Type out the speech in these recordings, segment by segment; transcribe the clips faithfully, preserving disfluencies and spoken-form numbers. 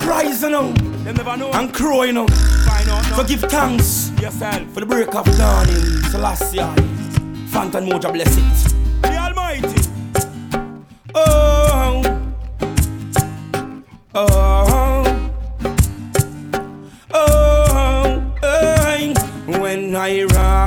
cries, you know, Them never know. and crow, you know. Find out now. So give thanks Yourself. for the break of dawning. Selassie, Phantom Moja bless it. The Almighty. Oh, oh, oh, hey. When I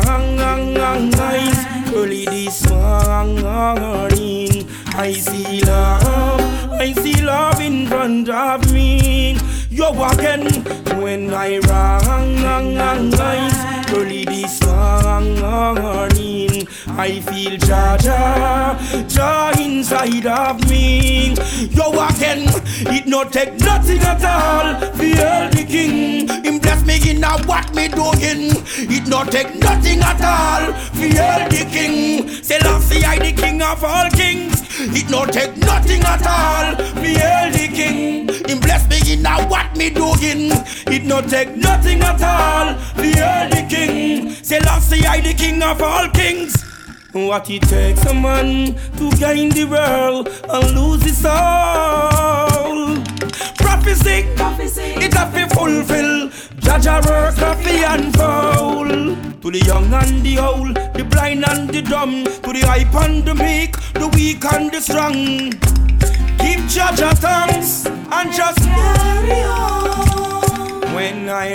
rise early this morning, I see love, I see love in front of me. You're walking when I rise early this morning. I feel Jaja, Jah inside of me. You're walking, it not take nothing at all. Feel the king, him bless me in a what me doing. It not take nothing at all. Feel the king, Selassie I the king of all kings. It not take nothing at all. Feel the king, him bless me in a what me doing. It not take nothing at all. Feel the king, Selassie I the king of all kings. What it takes a man to gain the world and lose his soul. Prophecy, Prophecy. It have to fulfill. Jaja work have to unfold. To the young and the old, the blind and the dumb, to the hype and the meek, the weak and the strong. Give Jaja thanks and just carry on. When I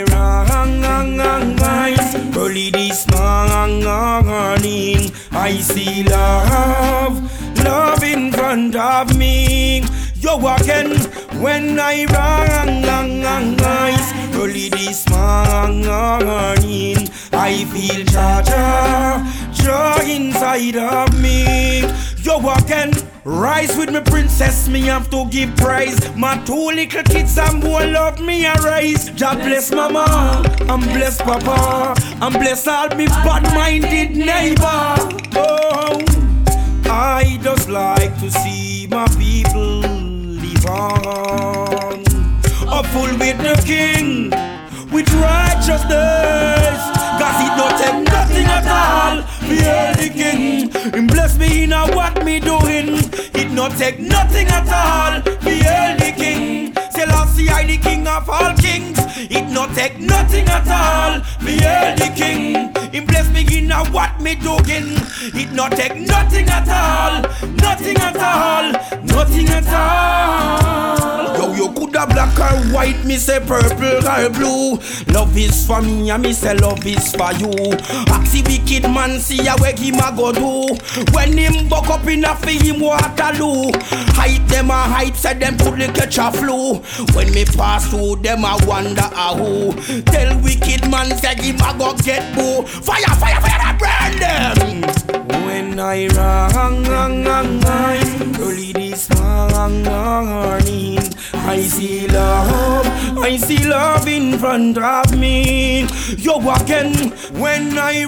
rise early this morning, I see love, love in front of me. You're walking when I rise early this morning. I feel Jaja, Jah inside of me. You're walking, rise with me princess, me have to give praise. My two little kids and boy love me a rise. Jah bless mama, and bless papa, and bless all me bad-minded neighbor. Oh, I just like to see my people live on, up full with the king, with righteousness. Cause it don't take nothing at all. Fear the king, him bless me in a what me doing. It not take nothing at all. Fear the king, Selassie I the king of all kings. It not take nothing at all. Fear the king, him bless me in a what me doing. It not take nothing at all. Nothing at all. Nothing at all. Yo, you coulda black or white, me say purple or blue. Love is for me and me say love is for you. Ask the wicked man see a where him a go do. When him buck up in a fi him Waterloo. Hype them a hype, say them couldn't catch a flu. When me pass through them a wonder a who. Tell wicked man say him a go get boo. Fire, fire, fire, that burn them. When I rise early this morning, I see love, I see love in front of me. You're walking when I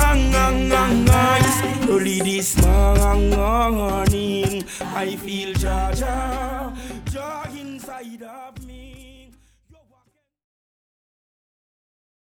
rise early this morning. I feel Jaja, Jah inside of me.